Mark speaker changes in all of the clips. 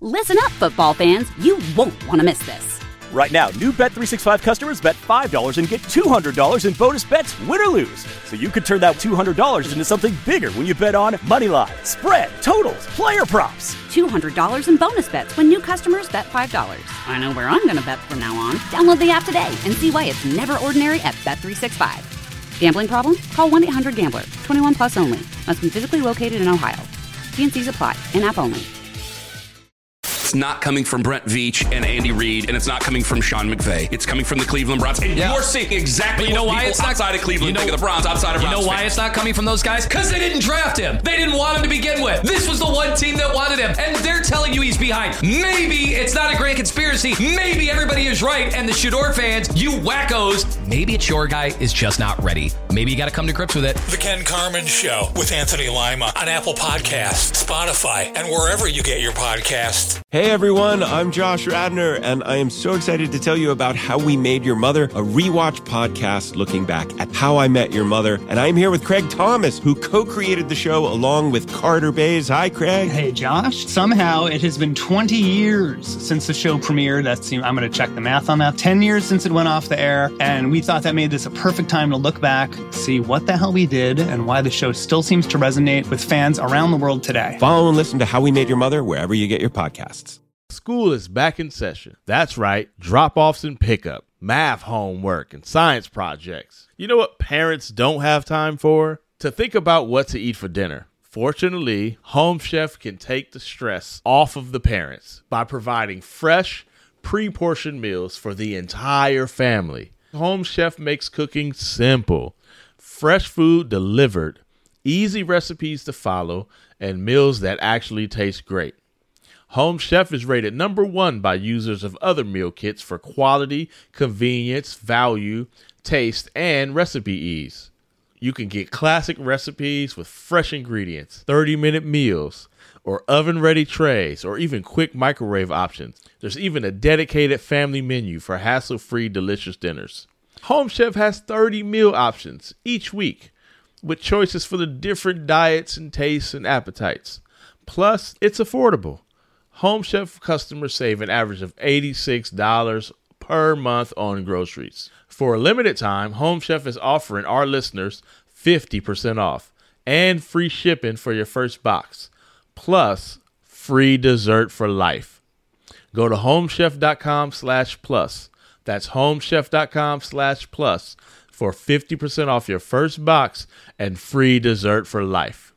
Speaker 1: Listen up, football fans. You won't want to miss this.
Speaker 2: Right now, new Bet365 customers bet $5 and get $200 in bonus bets, win or lose. So you could turn that $200 into something bigger when you bet on money line, spread, totals, player props.
Speaker 1: $200 in bonus bets when new customers bet $5. I know where I'm going to bet from now on. Download the app today and see why it's never ordinary at Bet365. Gambling problem? Call 1-800-GAMBLER. 21 plus only. Must be physically located in Ohio. T&Cs apply. In-app only.
Speaker 3: It's not coming from Brent Veach and Andy Reid, and it's not coming from Sean McVay. It's coming from the Cleveland Browns. And you're seeing exactly what people outside of Cleveland think of the Browns, outside of Browns.
Speaker 4: You know why it's not coming from those guys? Because they didn't draft him. They didn't want him to begin with. This was the one team that wanted him, and they're telling you he's behind. Maybe it's not a grand conspiracy. Maybe everybody is right, and the Shador fans, you wackos, maybe it's your guy is just not ready. Maybe you got to come to grips with it.
Speaker 5: The Ken Carman Show with Anthony Lima on Apple Podcasts, Spotify, and wherever you get your podcasts.
Speaker 6: Hey everyone, I'm Josh Radner, and I am so excited to tell you about How We Made Your Mother, a rewatch podcast looking back at How I Met Your Mother. And I'm here with Craig Thomas, who co-created the show along with Carter Bays. Hi, Craig.
Speaker 7: Hey, Josh. Somehow it has been 20 years since the show premiered. I'm going to check the math on that. 10 years since it went off the air, and we thought that made this a perfect time to look back, see what the hell we did, and why the show still seems to resonate with fans around the world today.
Speaker 6: Follow and listen to How We Made Your Mother wherever you get your podcasts.
Speaker 8: School is back in session. That's right, drop-offs and pickup, math homework, and science projects. You know what parents don't have time for? To think about what to eat for dinner. Fortunately, Home Chef can take the stress off of the parents by providing fresh, pre-portioned meals for the entire family. Home Chef makes cooking simple. Fresh food delivered, easy recipes to follow, and meals that actually taste great. Home Chef is rated #1 by users of other meal kits for quality, convenience, value, taste, and recipe ease. You can get classic recipes with fresh ingredients, 30-minute meals, or oven-ready trays, or even quick microwave options. There's even a dedicated family menu for hassle-free, delicious dinners. Home Chef has 30 meal options each week, with choices for the different diets and tastes and appetites. Plus, it's affordable. Home Chef customers save an average of $86 per month on groceries. For a limited time, Home Chef is offering our listeners 50% off and free shipping for your first box, plus free dessert for life. Go to homechef.com/plus. That's homechef.com/plus for 50% off your first box and free dessert for life.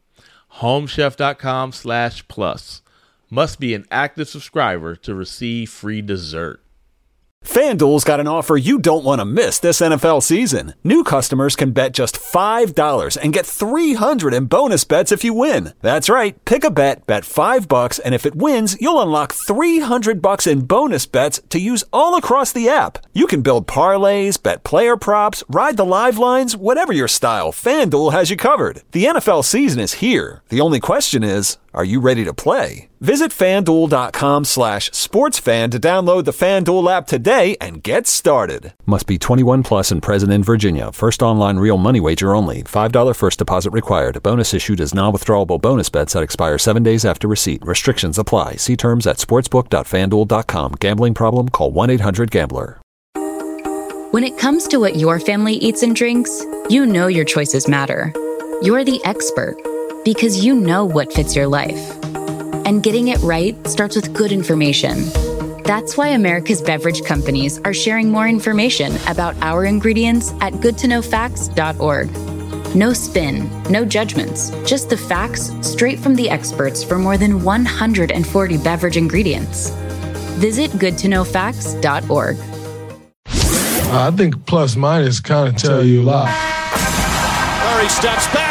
Speaker 8: homechef.com/plus. Must be an active subscriber to receive free dessert.
Speaker 9: FanDuel's got an offer you don't want to miss this NFL season. New customers can bet just $5 and get $300 in bonus bets if you win. That's right. Pick a bet $5, and if it wins, you'll unlock $300 in bonus bets to use all across the app. You can build parlays, bet player props, ride the live lines, whatever your style, FanDuel has you covered. The NFL season is here. The only question is, are you ready to play? Visit FanDuel.com/sportsfan to download the FanDuel app today and get started. Must be 21 plus and present in Virginia. First online real money wager only. $5 first deposit required. Bonus issued as non-withdrawable bonus bets that expire 7 days after receipt. Restrictions apply. See terms at sportsbook.fanduel.com. Gambling problem? Call 1-800-GAMBLER.
Speaker 10: When it comes to what your family eats and drinks, you know your choices matter. You're the expert because you know what fits your life. And getting it right starts with good information. That's why America's beverage companies are sharing more information about our ingredients at goodtoknowfacts.org. No spin, no judgments, just the facts straight from the experts for more than 140 beverage ingredients. Visit goodtoknowfacts.org.
Speaker 11: I think plus minus kind of tell you a lot.
Speaker 12: Murray steps back.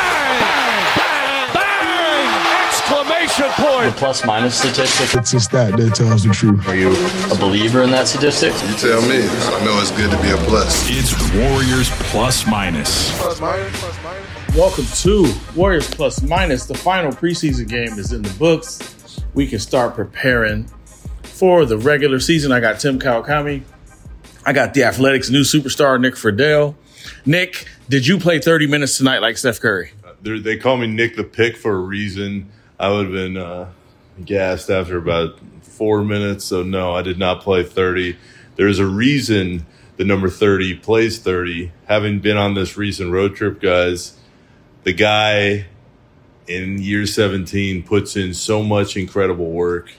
Speaker 12: Point.
Speaker 13: The plus minus statistic.
Speaker 11: It's a stat that tells the truth.
Speaker 13: Are you a believer in that statistic?
Speaker 14: You tell me. I know it's good to be a plus.
Speaker 15: It's Warriors Plus Minus.
Speaker 14: Plus minus.
Speaker 8: Welcome to Warriors Plus Minus. The final preseason game is in the books. We can start preparing for the regular season. I got Tim Kawakami. I got the Athletics' new superstar, Nick Friedel. Nick, did you play 30 minutes tonight like Steph Curry?
Speaker 16: They call me Nick the Pick for a reason. I would have been gassed after about 4 minutes. So, no, I did not play 30. There's a reason the number 30 plays 30. Having been on this recent road trip, guys, the guy in year 17 puts in so much incredible work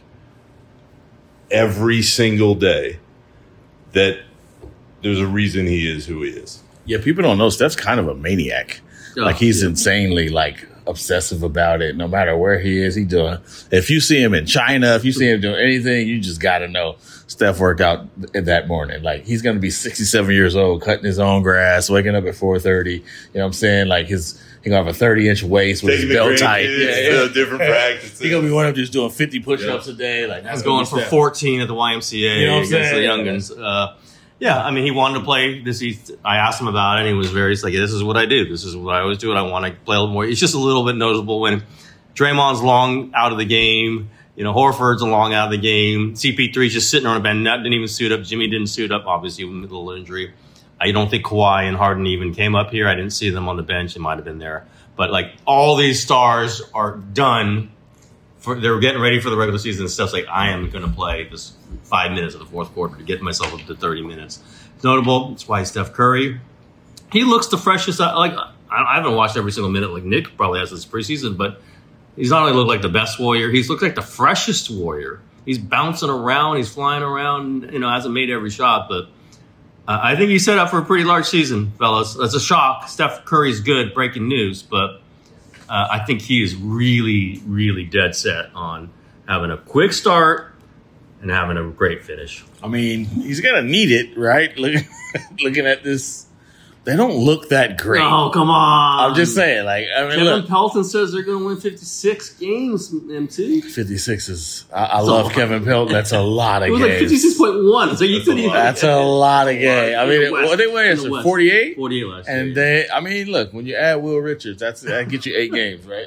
Speaker 16: every single day that there's a reason he is who he is.
Speaker 17: Yeah, people don't know Steph's kind of a maniac. Like, he's insanely, obsessive about it. No matter where he is, he's doing. If you see him in China, if you see him doing anything, you just got to know Steph worked out that morning. Like, he's going to be 67 years old, cutting his own grass, waking up at 4:30. You know what I'm saying? Like, he's going to have a 30-inch waist with his belt tight.
Speaker 16: Different practices.
Speaker 17: He's going to be one of them just doing 50 push-ups a day. Like,
Speaker 18: I was going for 14 at the YMCA
Speaker 17: you know what I'm
Speaker 18: against
Speaker 17: saying?
Speaker 18: the youngins. Yeah, I mean, he wanted to play this. I asked him about it, and he was he's like, this is what I do. This is what I always do, and I want to play a little more. It's just a little bit noticeable when Draymond's long out of the game. Horford's long out of the game. CP3's just sitting on a bench, didn't even suit up. Jimmy didn't suit up, obviously, with a little injury. I don't think Kawhi and Harden even came up here. I didn't see them on the bench. It might have been there. But, all these stars are done. They're getting ready for the regular season and stuff. I am going to play this 5 minutes of the fourth quarter to get myself up to 30 minutes. It's notable. That's why Steph Curry, he looks the freshest. I haven't watched every single minute like Nick probably has this preseason, but he's not only looked like the best Warrior, he's looked like the freshest Warrior. He's bouncing around. He's flying around. Hasn't made every shot, but I think he's set up for a pretty large season, fellas. That's a shock. Steph Curry's good, breaking news, but I think he is really, really dead set on having a quick start and having a great finish.
Speaker 17: I mean, he's going to need it, right? Looking at this, they don't look that great.
Speaker 18: Oh, come on.
Speaker 17: I'm just saying,
Speaker 18: Kevin Pelton says they're going to win 56 games, MT.
Speaker 17: 56 is, I love Kevin Pelton. That's a lot of games.
Speaker 18: It was 56.1. So you couldn't even.
Speaker 17: That's a lot of games. I mean, what they win? 48?
Speaker 18: 48 last
Speaker 17: year. And look, when you add Will Richards, that gets you 8 games, right?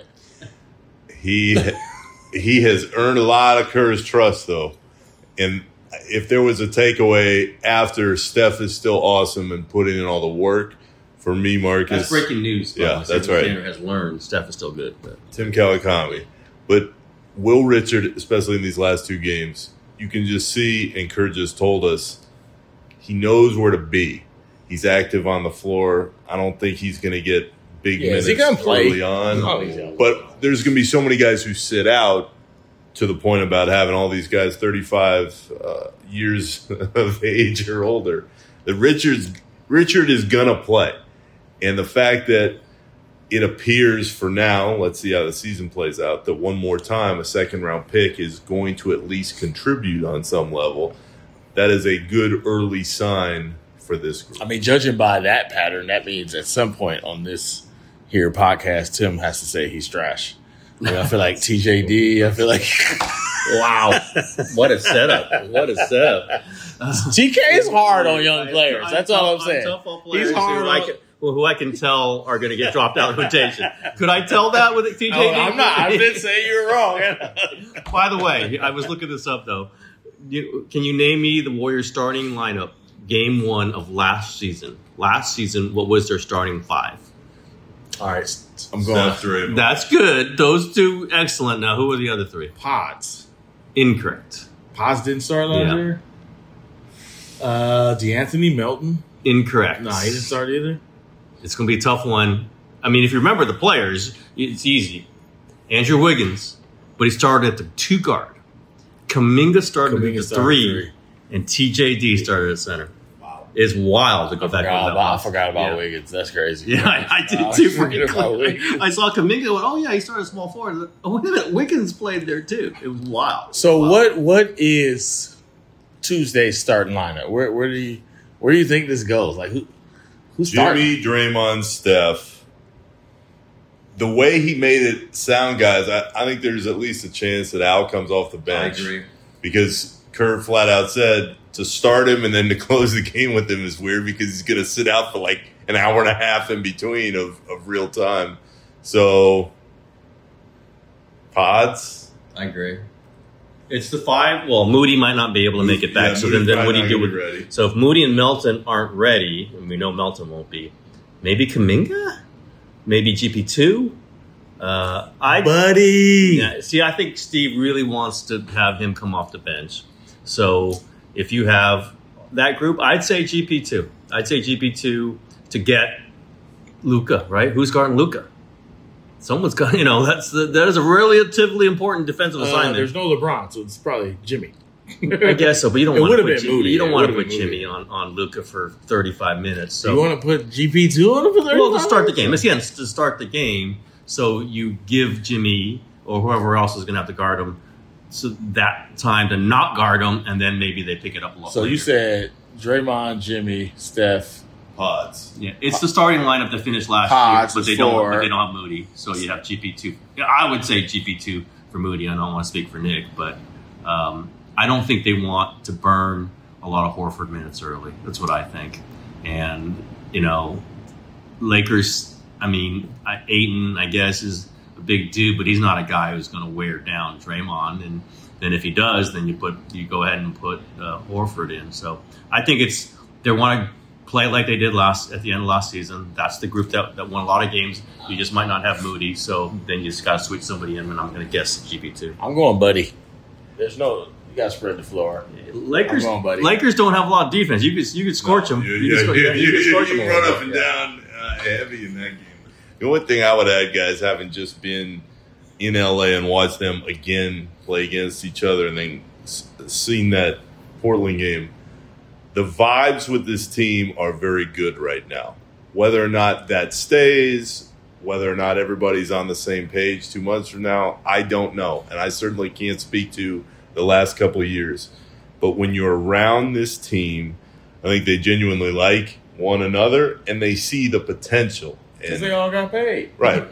Speaker 16: He has earned a lot of Kerr's trust, though. And if there was a takeaway after Steph is still awesome and putting in all the work, for me, Marcus.
Speaker 18: That's breaking news.
Speaker 16: Yeah, that's right.
Speaker 18: Tanner has learned Steph is still good. But.
Speaker 16: Tim Kawakami. But Will Richard, especially in these last 2 games, you can just see, and Kerr just told us, he knows where to be. He's active on the floor. I don't think he's going to get big minutes early on. But there's going to be so many guys who sit out, to the point about having all these guys 35 years of age or older, that Richard is going to play. And the fact that it appears for now, let's see how the season plays out, that one more time a second-round pick is going to at least contribute on some level, that is a good early sign for this group.
Speaker 17: I mean, judging by that pattern, that means at some point on this here podcast, Tim has to say he's trash. I feel like TJD. I feel like,
Speaker 18: wow, what a setup!
Speaker 17: TK is hard on young players. That's all I'm saying.
Speaker 18: He's hard who I can tell are going to get dropped out of rotation. Could I tell that with TJD?
Speaker 17: Oh, I'm not. I didn't say you were wrong.
Speaker 18: By the way, I was looking this up though. Can you name me the Warriors starting lineup? Game 1 of last season. Last season, what was their starting 5?
Speaker 17: All right, I'm going
Speaker 16: through.
Speaker 18: That's good. Those 2, excellent. Now, who are the other 3?
Speaker 17: Pods.
Speaker 18: Incorrect.
Speaker 17: Pods didn't start last year? DeAnthony Melton.
Speaker 18: Incorrect.
Speaker 17: No, he didn't start either.
Speaker 18: It's going to be a tough one. I mean, if you remember the players, it's easy. Andrew Wiggins, but he started at the 2 guard. Kuminga started at the 3, and TJD started at center. It's wild to go back.
Speaker 17: I forgot about Wiggins. That's crazy.
Speaker 18: Yeah, I did too. I saw Kuminga and went, oh, yeah, he started small forward. Oh, wait a minute. Wiggins played there too. It was wild.
Speaker 17: So what is Tuesday's starting lineup? Where do you think this goes? Like who's
Speaker 16: Jimmy, Draymond, Steph. The way he made it sound, guys, I think there's at least a chance that Al comes off the bench.
Speaker 18: I agree.
Speaker 16: Because Kerr flat out said to start him and then to close the game with him is weird because he's going to sit out for like an hour and a half in between of real time. So, Pods?
Speaker 18: I agree. It's the 5. Well, Moody might not be able to make it back. So then what do you do with
Speaker 16: ready?
Speaker 18: So if Moody and Melton aren't ready, and we know Melton won't be, maybe Kuminga? Maybe GP2?
Speaker 17: Buddy.
Speaker 18: Yeah, see, I think Steve really wants to have him come off the bench. So if you have that group, I'd say GP2. I'd say GP2 to get Luka, right? Who's guarding Luka? Someone's got, that is a relatively important defensive assignment.
Speaker 17: There's no LeBron, so it's probably Jimmy.
Speaker 18: I guess so, but you don't want to put
Speaker 17: Moody.
Speaker 18: You don't want to put Jimmy on Luka for 35 minutes. So
Speaker 17: you want to put GP2 on him for 35 minutes?
Speaker 18: Well, to start the game. Again, to start the game, so you give Jimmy or whoever else is going to have to guard him so that time to not guard him, and then maybe they pick it up a little.
Speaker 17: So later. You said Draymond, Jimmy, Steph,
Speaker 16: Pods.
Speaker 18: Yeah, it's the starting lineup that finished last year, but they don't have Moody. So you have GP2. I would say GP2 for Moody. I don't want to speak for Nick, but I don't think they want to burn a lot of Horford minutes early. That's what I think. And Lakers. I mean, Ayton, I guess, is a big dude, but he's not a guy who's going to wear down Draymond. And then if he does, then you go ahead and put Horford in. So I think they want to play like they did at the end of last season. That's the group that won a lot of games. You just might not have Moody, so then you just got to switch somebody in, and I'm going to guess GP2.
Speaker 17: I'm going Buddy. You got to spread the floor.
Speaker 18: Lakers don't have a lot of defense. You could scorch them.
Speaker 16: You can run up and down heavy in that game. The only thing I would add, guys, having just been in LA and watched them again play against each other and then seen that Portland game, the vibes with this team are very good right now. Whether or not that stays, whether or not everybody's on the same page 2 months from now, I don't know. And I certainly can't speak to the last couple of years. But when you're around this team, I think they genuinely like one another and they see the potential.
Speaker 17: Because they all got paid.
Speaker 16: Right.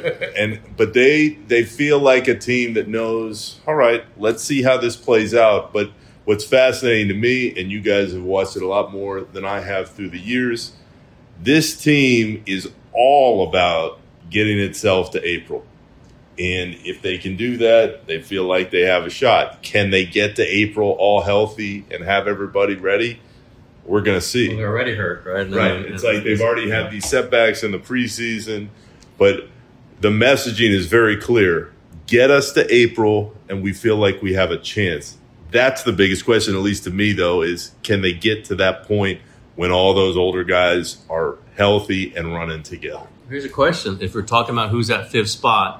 Speaker 16: But they feel like a team that knows, all right, let's see how this plays out. But what's fascinating to me, and you guys have watched it a lot more than I have through the years, this team is all about getting itself to April. And if they can do that, they feel like they have a shot. Can they get to April all healthy and have everybody ready? We're going to see.
Speaker 18: Well, they're already hurt, right?
Speaker 16: Right. It's like they've already had these setbacks in the preseason, but the messaging is very clear. Get us to April, and we feel like we have a chance. That's the biggest question, at least to me, though, is can they get to that point when all those older guys are healthy and running together?
Speaker 18: Here's a question. If we're talking about who's at fifth spot,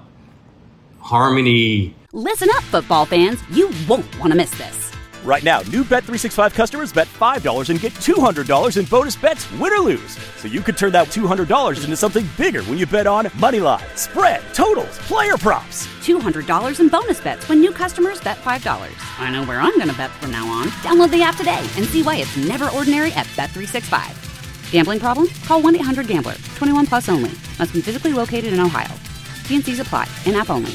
Speaker 18: Harmony.
Speaker 1: Listen up, football fans. You won't want to miss this.
Speaker 2: Right now, new Bet365 customers bet $5 and get $200 in bonus bets, win or lose. So you could turn that $200 into something bigger when you bet on moneyline, spread, totals, player props.
Speaker 1: $200 in bonus bets when new customers bet $5. I know where I'm going to bet from now on. Download the app today and see why it's never ordinary at Bet365. Gambling problem? Call 1-800-GAMBLER. 21 plus only. Must be physically located in Ohio. T&Cs apply. In-app only.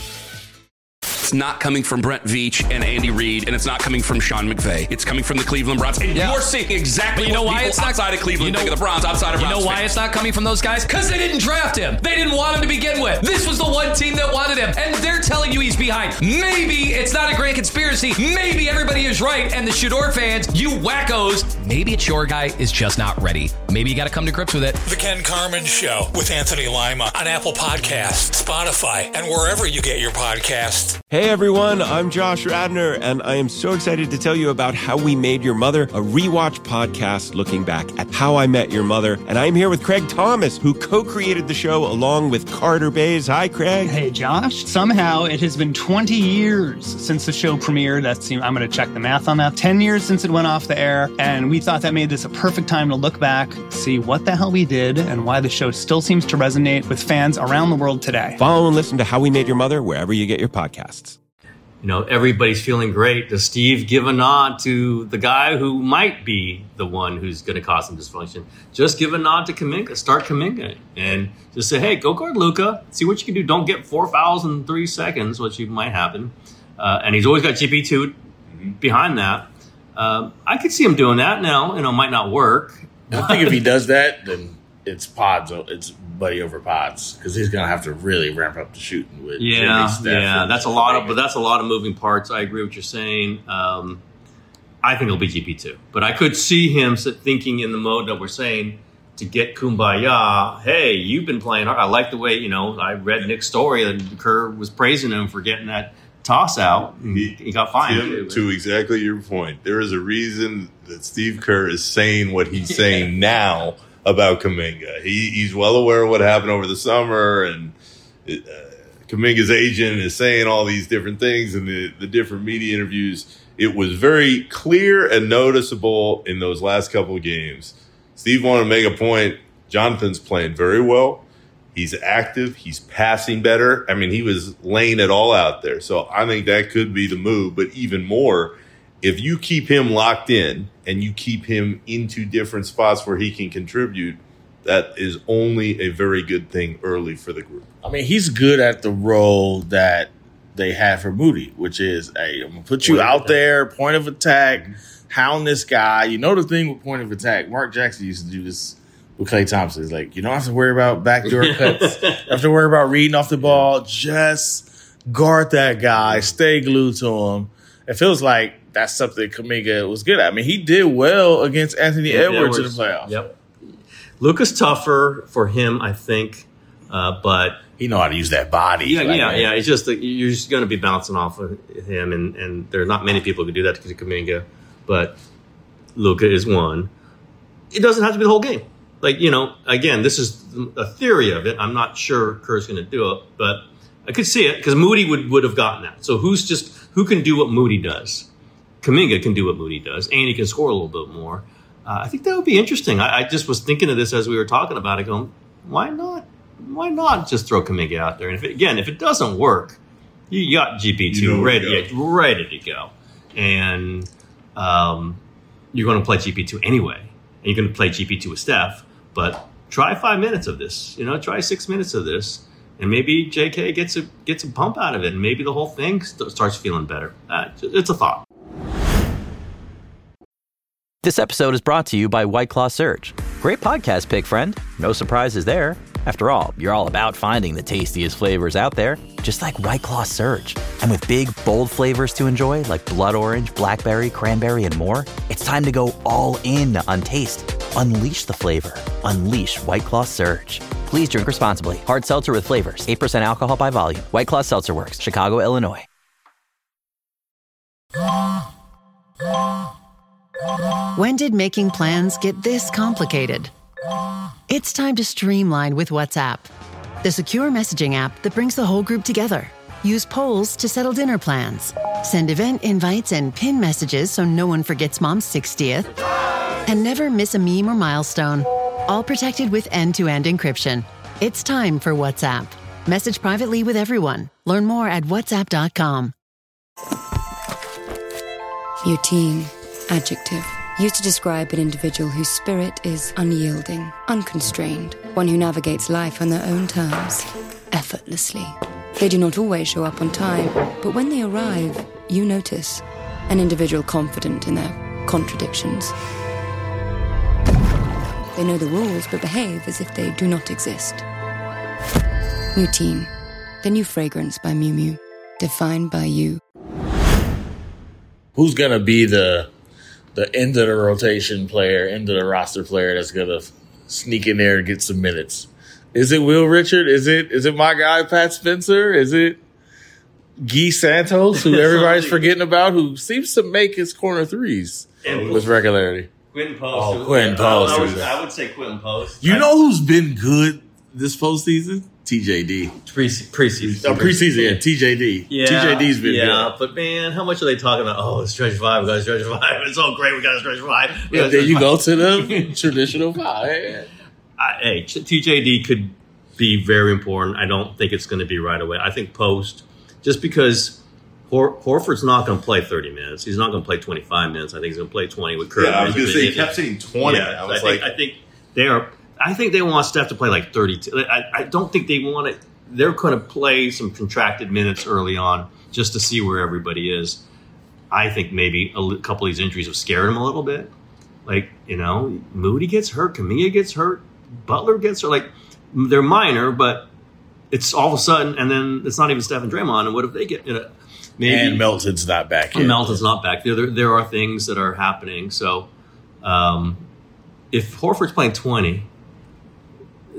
Speaker 3: It's not coming from Brent Veach and Andy Reid, and it's not coming from Sean McVay. It's coming from the Cleveland Browns. And you're seeing exactly what people outside of Cleveland think of the Browns, outside of Browns.
Speaker 4: You know why it's not coming from those guys? Because they didn't draft him. They didn't want him to begin with. This was the one team that wanted him, and they're telling you he's behind. Maybe it's not a grand conspiracy. Maybe everybody is right, and the Shador fans, you wackos, maybe it's your guy is just not ready. Maybe you got to come to grips with it.
Speaker 5: The Ken Carman Show with Anthony Lima on Apple Podcasts, Spotify, and wherever you get your podcasts.
Speaker 6: Hey everyone, I'm Josh Radner, and I am so excited to tell you about How We Made Your Mother, a rewatch podcast looking back at How I Met Your Mother. And I'm here with Craig Thomas, who co-created the show along with Carter Bays. Hi, Craig.
Speaker 7: Hey, Josh. Somehow it has been 20 years since the show premiered. I'm going to check the math on that. 10 years since it went off the air, and we thought that made this a perfect time to look back, see what the hell we did, and why the show still seems to resonate with fans around the world today.
Speaker 6: Follow and listen to How We Made Your Mother wherever you get your podcasts.
Speaker 18: You know, everybody's feeling great. Does Steve give a nod to the guy who might be the one who's going to cause some dysfunction? Just give a nod to Kuminga. Start Kuminga. And just say, hey, go guard Luka. See what you can do. Don't get 4 fouls in 3 seconds, which might happen. And he's always got GP2 behind that. I could see him doing that now. It might not work.
Speaker 17: I think if he does that, then it's Pods. It's Buddy over Pods, because he's going to have to really ramp up the shooting with Jimmy, Steph.
Speaker 18: Yeah, that's a lot of moving parts. I agree with what you're saying. I think it'll be GP2, but I could see him thinking in the mode that we're saying, to get kumbaya. Hey, you've been playing hard. I like the way, I read Nick's story and Kerr was praising him for getting that toss out. He got fined.
Speaker 16: To exactly your point, there is a reason that Steve Kerr is saying what he's saying now about Kuminga. He's well aware of what happened over the summer, and Kuminga's agent is saying all these different things in the different media interviews. It was very clear and noticeable in those last couple of games. Steve wanted to make a point. Jonathan's playing very well. He's active. He's passing better. I mean, he was laying it all out there. So I think that could be the move. But even more, if you keep him locked in and you keep him into different spots where he can contribute, that is only a very good thing early for the group.
Speaker 17: I mean, he's good at the role that they have for Moody, which is, hey, I'm going to put you out there, point of attack, hound this guy. You know the thing with point of attack, Mark Jackson used to do this with Klay Thompson. He's like, you don't have to worry about backdoor cuts. You have to worry about reading off the ball. Just guard that guy. Stay glued to him. It feels like that's something Kuminga was good at. I mean, he did well against Anthony Edwards in the playoffs.
Speaker 18: Yep. Luka's tougher for him, I think, but
Speaker 17: he know how to use that body.
Speaker 18: Yeah. It's just that you're just going to be bouncing off of him, and there are not many people who can do that to Kuminga, but Luka is one. It doesn't have to be the whole game. Like, again, this is a theory of it. I'm not sure Kerr's going to do it, but I could see it because Moody would have gotten that. So who can do what Moody does? Kuminga can do what Moody does, and he can score a little bit more. I think that would be interesting. I just was thinking of this as we were talking about it, going, why not? Why not just throw Kuminga out there? And if it doesn't work, you got GP2 ready to go. And you're going to play GP2 anyway. And you're going to play GP2 with Steph. But try 5 minutes of this. Try 6 minutes of this. And maybe JK gets a pump out of it. And maybe the whole thing starts feeling better. It's a thought.
Speaker 19: This episode is brought to you by White Claw Surge. Great podcast pick, friend. No surprises there. After all, you're all about finding the tastiest flavors out there, just like White Claw Surge. And with big, bold flavors to enjoy, like blood orange, blackberry, cranberry, and more, it's time to go all in on taste. Unleash the flavor. Unleash White Claw Surge. Please drink responsibly. Hard seltzer with flavors. 8% alcohol by volume. White Claw Seltzer Works. Chicago, Illinois.
Speaker 20: When did making plans get this complicated? It's time to streamline with WhatsApp, the secure messaging app that brings the whole group together. Use polls to settle dinner plans. Send event invites and pin messages so no one forgets Mom's 60th. And never miss a meme or milestone. All protected with end-to-end encryption. It's time for WhatsApp. Message privately with everyone. Learn more at whatsapp.com.
Speaker 21: Routine. Adjective. Used to describe an individual whose spirit is unyielding, unconstrained, one who navigates life on their own terms, effortlessly. They do not always show up on time, but when they arrive, you notice. An individual confident in their contradictions. They know the rules, but behave as if they do not exist. Routine. The new fragrance by Miu Miu. Defined by you.
Speaker 17: Who's going to be the end of the rotation player, end of the roster player that's going to sneak in there and get some minutes? Is it Will Richard? Is it my guy, Pat Spencer? Is it Guy Santos, who everybody's forgetting about, who seems to make his corner threes with regularity?
Speaker 18: Quentin Post.
Speaker 17: Quentin Post.
Speaker 18: I would say Quentin Post.
Speaker 17: You know who's been good this postseason? TJD.
Speaker 18: Preseason.
Speaker 17: Preseason, yeah. TJD.
Speaker 18: Yeah,
Speaker 17: TJD's been good.
Speaker 18: Yeah, but man, how much are they talking about? Oh, stretch five. We got a stretch five. It's all great. We got a stretch five.
Speaker 17: Yeah, then you go to the traditional five.
Speaker 18: Hey, TJD could be very important. I don't think it's going to be right away. I think Post, just because Horford's not going to play 30 minutes. He's not going to play 25 minutes. I think he's going to play 20 with Curry.
Speaker 16: Yeah, I was going to say, he kept saying 20.
Speaker 18: Yeah, I think they want Steph to play like 32. I don't think they want it. They're going to play some contracted minutes early on just to see where everybody is. I think maybe a couple of these injuries have scared him a little bit. Like, Moody gets hurt, Kuminga gets hurt, Butler gets hurt. Like, they're minor, but it's all of a sudden, and then it's not even Steph and Draymond. And what if they get maybe?
Speaker 17: And Melton's not back yet.
Speaker 18: Melton's not back. There are things that are happening. So if Horford's playing 20,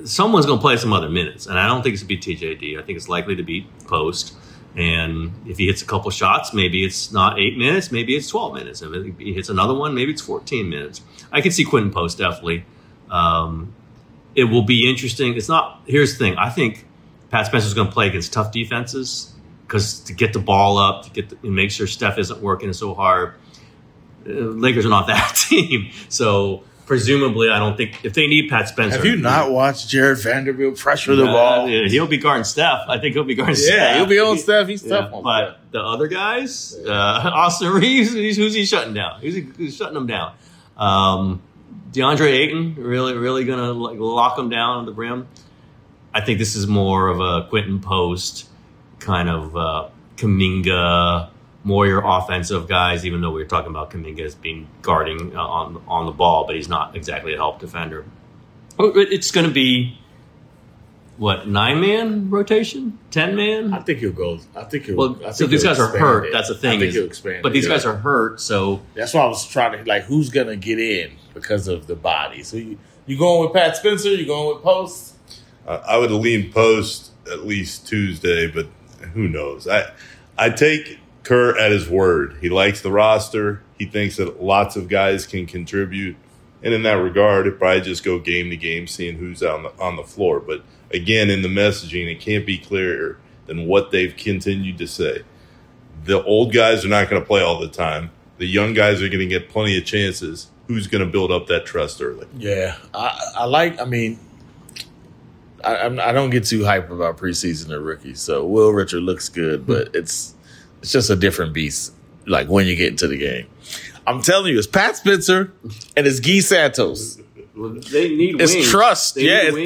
Speaker 18: someone's going to play some other minutes, and I don't think it's going to be TJD. I think it's likely to be Post. And if he hits a couple shots, maybe it's not 8 minutes, maybe it's 12 minutes. If he hits another one, maybe it's 14 minutes. I can see Quentin Post definitely. It will be interesting. It's not. Here's the thing. I think Pat Spencer's going to play against tough defenses because to get the ball up, and make sure Steph isn't working so hard. Lakers are not that team, so. Presumably, I don't think if they need Pat Spencer.
Speaker 17: Have you not watched Jared Vanderbilt pressure the ball?
Speaker 18: Yeah, he'll be guarding Steph. I think he'll be guarding Steph.
Speaker 17: Yeah, he'll be on Steph. He's tough on
Speaker 18: But
Speaker 17: Steph.
Speaker 18: the other guys, Austin Reeves, who's he shutting down? Who's shutting them down? DeAndre Ayton, really going to lock him down on the rim. I think this is more of a Quentin Post kind of Kuminga, more your offensive guys, even though we were talking about Kuminga as being guarding on the ball, but he's not exactly a help defender. It's going to be, 9-man rotation? 10-man?
Speaker 17: I think he'll go.
Speaker 18: So these guys are hurt. That's the thing.
Speaker 17: I think he'll expand.
Speaker 18: But these guys are hurt, so.
Speaker 17: That's why I was trying to, who's going to get in because of the body. So you going with Pat Spencer? You going with Post?
Speaker 16: I would lean Post at least Tuesday, but who knows? I take Kerr at his word. He likes the roster. He thinks that lots of guys can contribute. And in that regard, it'd probably just go game to game, seeing who's on the floor. But again, in the messaging, it can't be clearer than what they've continued to say. The old guys are not going to play all the time. The young guys are going to get plenty of chances. Who's going to build up that trust early?
Speaker 17: Yeah. I don't get too hyped about preseason or rookies. So Will Richard looks good, but it's just a different beast, when you get into the game. I'm telling you, it's Pat Spencer and it's Guy Santos.
Speaker 18: They need
Speaker 17: it's
Speaker 18: wings.
Speaker 17: Trust.
Speaker 18: They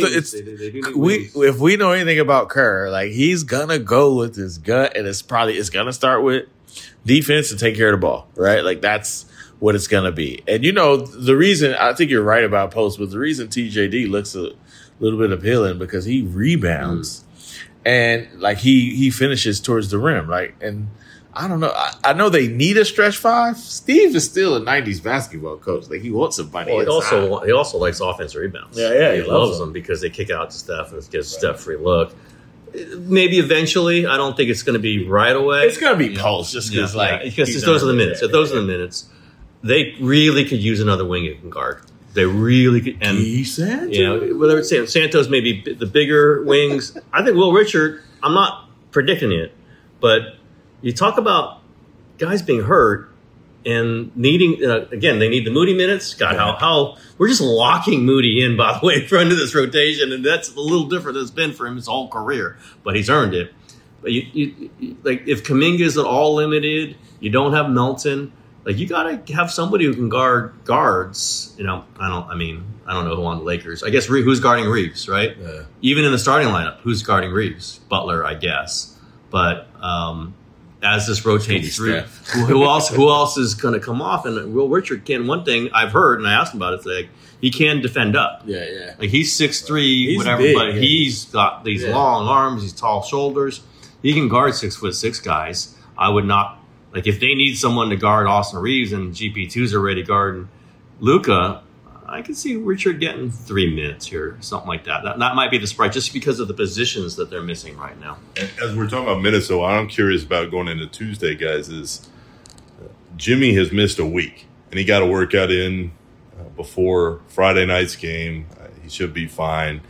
Speaker 17: if we know anything about Kerr, he's going to go with his gut, and it's going to start with defense and take care of the ball, right? That's what it's going to be. And, the reason, I think you're right about Post, but the reason TJD looks a little bit appealing because he rebounds and, he finishes towards the rim, and I don't know. I know they need a stretch five. Steve is still a 90s basketball coach. He wants somebody.
Speaker 18: Well, he also likes offensive rebounds.
Speaker 17: Yeah,
Speaker 18: he loves them because they kick out to Steph and gives Steph free look. Maybe eventually. I don't think it's going to be right away.
Speaker 17: It's going to be Post just because
Speaker 18: because those are the minutes. If those are the minutes, they really could use another wing who can guard. They really could. And whether it's Santos, maybe the bigger wings. I think Will Richard. I'm not predicting it, but. You talk about guys being hurt and needing, again, they need the Moody minutes. God, how we're just locking Moody in, by the way, for into this rotation, and that's a little different than it's been for him his whole career, but he's earned it. But you if Kuminga is at all limited, you don't have Melton, you got to have somebody who can guard guards. I don't know who on the Lakers. I guess who's guarding Reeves, right? Yeah. Even in the starting lineup, who's guarding Reeves? Butler, I guess. But as this rotates through, who else is going to come off? And Will Richard can. One thing I've heard, and I asked him about it today, he can defend up.
Speaker 17: Yeah.
Speaker 18: He's 6'3", whatever, big, but he's got these long arms, these tall shoulders. He can guard 6'6" guys. I would not if they need someone to guard Austin Reeves and GP2's already guarding Luka. I could see Richard getting 3 minutes here, something like that. That might be the spread, just because of the positions that they're missing right now.
Speaker 16: As we're talking about minutes, so what I'm curious about going into Tuesday, guys, is Jimmy has missed a week, and he got a workout in before Friday night's game. He should be fine.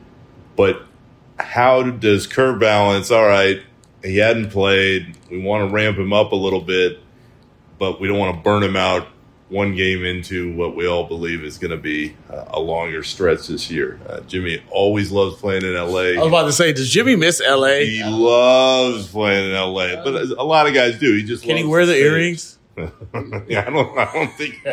Speaker 16: But how does Kerr balance, all right, he hadn't played, we want to ramp him up a little bit, but we don't want to burn him out one game into what we all believe is going to be a longer stretch this year. Jimmy always loves playing in L.A.
Speaker 17: I was about to say, does Jimmy miss L.A.?
Speaker 16: He loves playing in L.A., but a lot of guys do.
Speaker 17: Can he wear the earrings?
Speaker 16: Yeah, I don't think he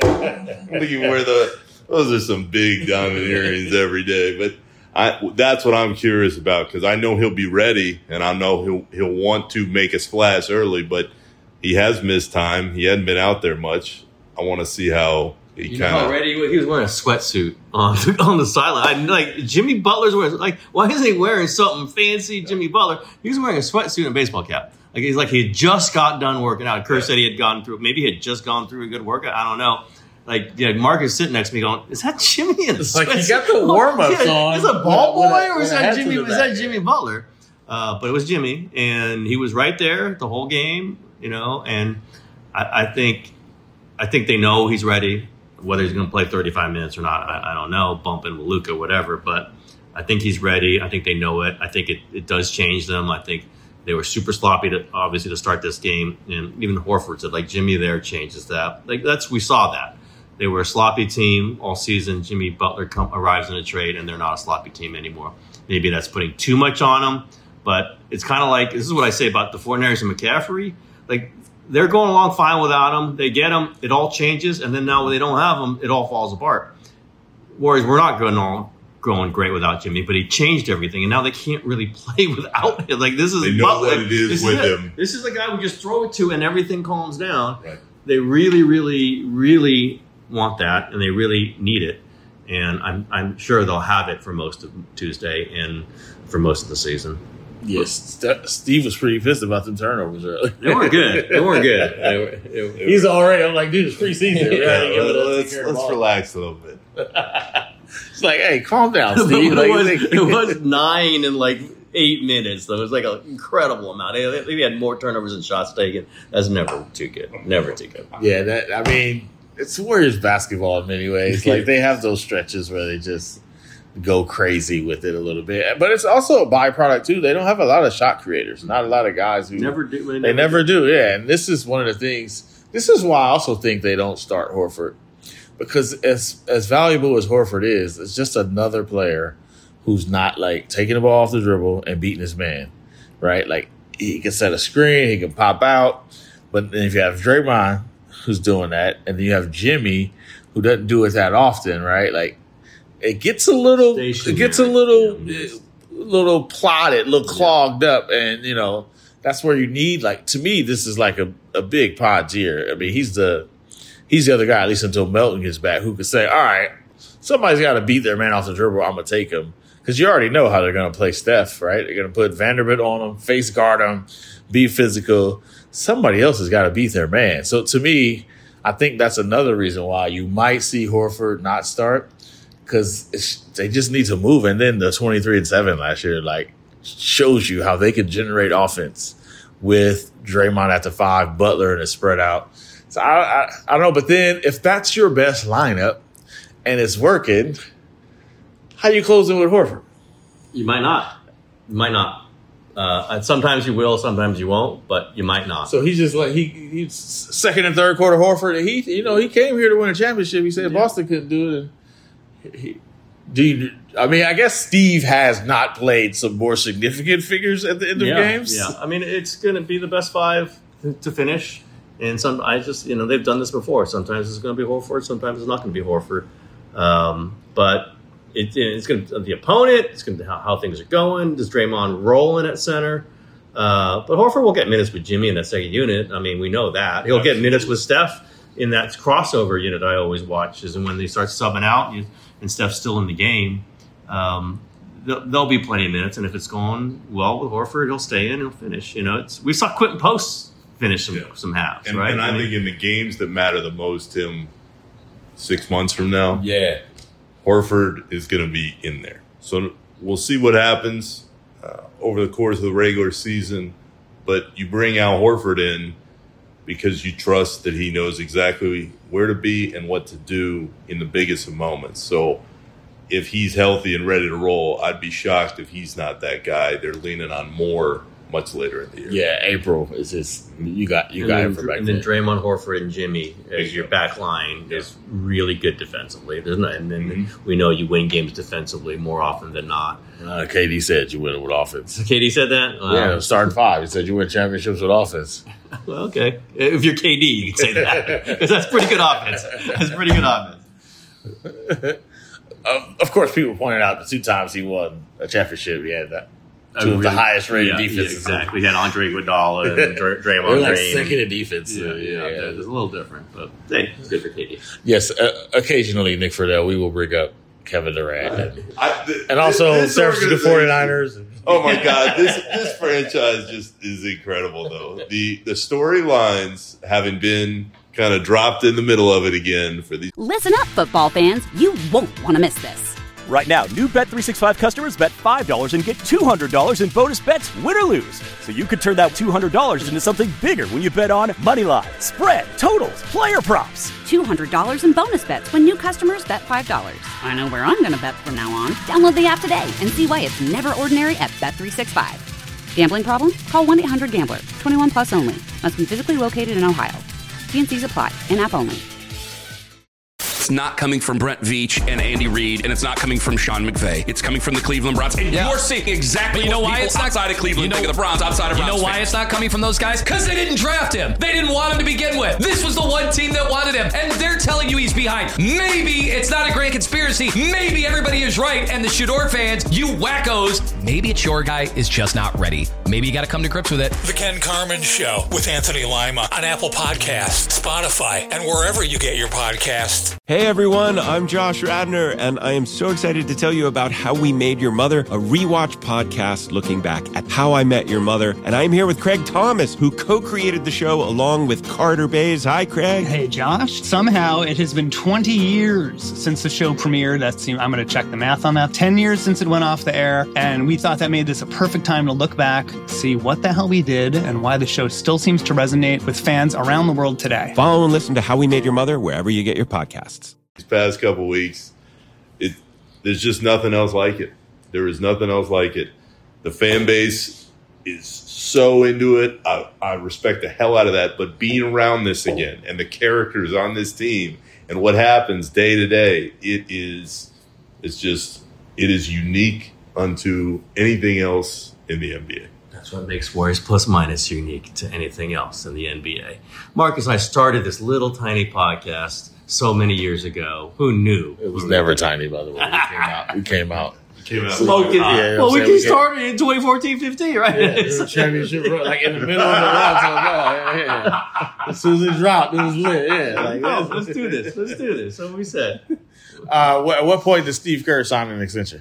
Speaker 16: can wear those are some big diamond earrings every day. But that's what I'm curious about, because I know he'll be ready, and I know he'll want to make a splash early, but he has missed time. He hadn't been out there much. I want to see how he
Speaker 18: was wearing a sweatsuit on the sideline. Jimmy Butler's wearing why isn't he wearing something fancy? Jimmy Butler, he was wearing a sweatsuit and a baseball cap. He had just got done working out. Kerr said he had gone through, maybe he had just gone through a good workout. I don't know. Mark is sitting next to me going, "Is that Jimmy?" And
Speaker 17: it's like he got the warm-ups on.
Speaker 18: Is that ball boy or is that Jimmy? Was that Jimmy Butler? But it was Jimmy, and he was right there the whole game. And I think they know he's ready. Whether he's going to play 35 minutes or not, I don't know. Bumping with Luka, whatever. But I think he's ready. I think they know it. I think it does change them. I think they were super sloppy to start this game, and even Horford said Jimmy there changes that. We saw that. They were a sloppy team all season. Jimmy Butler arrives in a trade, and they're not a sloppy team anymore. Maybe that's putting too much on them, but it's kind of this is what I say about the Fortnares and McCaffrey. They're going along fine without them. They get them, it all changes, and then now when they don't have them, it all falls apart. Warriors were not going great without Jimmy, but he changed everything, and now they can't really play without him. This is
Speaker 16: they know Butler. What it is with him.
Speaker 18: This is the guy we just throw it to, and everything calms down. Right. They really, really, really want that, and they really need it. And I'm sure they'll have it for most of Tuesday and for most of the season.
Speaker 17: Yes, Steve was pretty pissed about the turnovers earlier.
Speaker 18: They weren't good.
Speaker 17: He's already. I'm like, dude, it's preseason.
Speaker 16: Let's relax a little bit.
Speaker 17: It's hey, calm down, Steve.
Speaker 18: It was 9 in 8 minutes. Though it was an incredible amount. They had more turnovers and shots taken. That's never too good. Never too good.
Speaker 17: Yeah, it's Warriors basketball in many ways. They have those stretches where they just go crazy with it a little bit, but it's also a byproduct too. They don't have a lot of shot creators. Not a lot of guys who
Speaker 18: never do.
Speaker 17: They never do. Yeah, and this is one of the things. This is why I also think they don't start Horford, because as valuable as Horford is, it's just another player who's not taking the ball off the dribble and beating his man, right? He can set a screen, he can pop out, but then if you have Draymond who's doing that, and then you have Jimmy who doesn't do it that often, right? It gets a little plotted, a little clogged up, and that's where you need to me this is a big pod tier. I mean, he's the other guy, at least until Melton gets back, who could say, all right, somebody's got to beat their man off the dribble. I'm gonna take him, because you already know how they're gonna play Steph, right? They're gonna put Vanderbilt on him, face guard him, be physical. Somebody else has got to beat their man. So to me, I think that's another reason why you might see Horford not start. Because they just need to move. And then the 23-7 last year, shows you how they can generate offense with Draymond at the 5, Butler, and a spread out. So I don't know. But then if that's your best lineup and it's working, how you closing with Horford?
Speaker 18: You might not. Sometimes you will, sometimes you won't, but you might not.
Speaker 17: So he's just he's second and third quarter Horford. And he came here to win a championship. He said Boston couldn't do it. And I guess Steve has not played some more significant figures at the end of games.
Speaker 18: Yeah, it's going to be the best 5 to finish, and they've done this before. Sometimes it's going to be Horford, sometimes it's not going to be Horford. But it's going to the opponent. It's going to how things are going. Does Draymond roll in at center? But Horford will get minutes with Jimmy in that second unit. We know that he'll get minutes with Steph in that crossover unit. I always watch is when they start subbing out. And Steph's still in the game, there'll be plenty of minutes. And if it's going well with Horford, he'll stay in and he'll finish. We saw Quentin Post finish some halves, right?
Speaker 16: And I think in the games that matter the most, Tim, 6 months from now, Horford is going to be in there. So we'll see what happens over the course of the regular season. But you bring Al Horford in because you trust that he knows exactly where to be and what to do in the biggest of moments. So if he's healthy and ready to roll, I'd be shocked if he's not that guy. They're leaning on more much later in the year.
Speaker 17: Yeah, April is his. You got him for back.
Speaker 18: And then Draymond, Horford, and Jimmy as your back line is really good defensively. And then we know you win games defensively more often than not.
Speaker 17: KD said you win it with offense.
Speaker 18: KD said that?
Speaker 17: Yeah, starting 5. He said you win championships with offense.
Speaker 18: Well, okay. If you're KD, you can say that. Because that's pretty good offense.
Speaker 17: Of course, people pointed out the 2 times he won a championship, he had that. 2 of the highest rated defenses.
Speaker 18: Yeah, exactly. We had Andre Iguodala and Draymond
Speaker 17: Green. Like second in defense.
Speaker 18: Yeah, it's a little different, but hey, it's good for KD.
Speaker 17: Yes, occasionally, Nick Friedel, we will bring up Kevin Durant and also San Francisco 49ers.
Speaker 16: Oh my God, this franchise just is incredible, though. The storylines having been kind of dropped in the middle of it again for these.
Speaker 1: Listen up, football fans. You won't want to miss this.
Speaker 2: Right now, new Bet365 customers bet $5 and get $200 in bonus bets, win or lose. So you could turn that $200 into something bigger when you bet on Moneyline, spread, totals, player props.
Speaker 1: $200 in bonus bets when new customers bet $5. I know where I'm going to bet from now on. Download the app today and see why it's never ordinary at Bet365. Gambling problem? Call 1-800-GAMBLER. 21 plus only. Must be physically located in Ohio. T&Cs apply. In-app only.
Speaker 3: It's not coming from Brent Veach and Andy Reid, and it's not coming from Sean McVay. It's coming from the Cleveland Browns. And you're seeing exactly
Speaker 4: you know
Speaker 3: what
Speaker 4: why
Speaker 3: people
Speaker 4: it's not,
Speaker 3: outside of Cleveland think of the Browns, outside of Browns.
Speaker 4: You know why
Speaker 3: fans.
Speaker 4: it's not coming from those guys? Because they didn't draft him. They didn't want him to begin with. This was the one team that wanted him, and they're telling you he's behind. Maybe it's not a grand conspiracy. Maybe everybody is right, and the Shador fans, you wackos, maybe it's your guy is just not ready. Maybe you got to come to grips with it.
Speaker 5: The Ken Carman Show with Anthony Lima on Apple Podcasts, Spotify, and wherever you get your podcasts.
Speaker 6: Hey everyone, I'm Josh Radner, and I am so excited to tell you about How We Made Your Mother, a rewatch podcast looking back at How I Met Your Mother. And I'm here with Craig Thomas, who co-created the show along with Carter Bays. Hi, Craig.
Speaker 7: Hey, Josh. Somehow it has been 20 years since the show premiered. I'm going to check the math on that. 10 years since it went off the air, and we thought that made this a perfect time to look back, see what the hell we did, and why the show still seems to resonate with fans around the world today.
Speaker 6: Follow and listen to How We Made Your Mother wherever you get your podcasts.
Speaker 16: These past couple weeks, there's just nothing else like it. There is nothing else like it. The fan base is so into it. I respect the hell out of that. But being around this again and the characters on this team and what happens day to day, it is unique unto anything else in the NBA.
Speaker 18: That's what makes Warriors Plus Minus unique to anything else in the NBA. Marcus and I started this little tiny podcast so many years ago. Who knew?
Speaker 17: It was never tiny, by the way. We came out.
Speaker 18: Smoking. We started in 2014-15, right?
Speaker 17: Yeah, it was a championship run, like in the middle of the run. So as soon as it dropped, it was lit. Yeah,
Speaker 18: let's do this. Let's do this. So we said.
Speaker 17: At what point did Steve Kerr sign an extension?